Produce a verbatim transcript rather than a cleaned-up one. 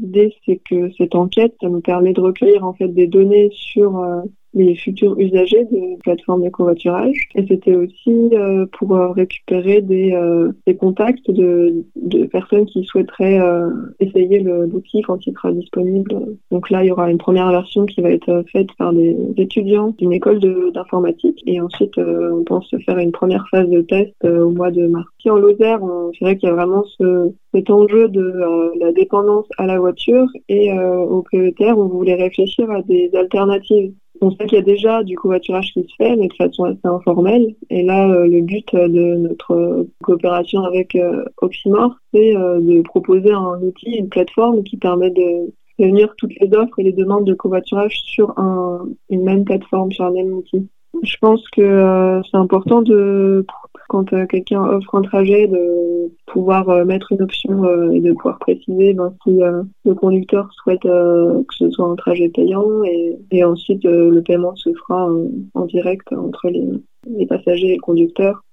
l'idée, c'est que cette enquête, ça nous permet de recueillir en fait des données sur euh, les futurs usagers de plateformes de covoiturage. Et c'était aussi euh, pour euh, récupérer des, euh, des contacts de, de personnes qui souhaiteraient euh, essayer le, l'outil quand il sera disponible. Donc là, il y aura une première version qui va être faite par des étudiants d'une école de, d'informatique. Et ensuite, euh, on pense faire une première phase de test euh, au mois de mars. Ici en Lozère, on dirait qu'il y a vraiment ce, cet enjeu de euh, la dépendance à la voiture. Et euh, au P E T R, on voulait réfléchir à des alternatives. On sait qu'il y a déjà du covoiturage qui se fait, mais de façon assez informelle. Et là, euh, le but de notre coopération avec euh, Oxymore, c'est euh, de proposer un outil, une plateforme qui permet de réunir toutes les offres et les demandes de covoiturage sur un, une même plateforme, sur un même outil. Je pense que euh, c'est important de, quand euh, quelqu'un offre un trajet, de pouvoir euh, mettre une option euh, et de pouvoir préciser ben, si euh, le conducteur souhaite euh, que ce soit un trajet payant et, et ensuite euh, le paiement se fera euh, en direct entre les, les passagers et le conducteur.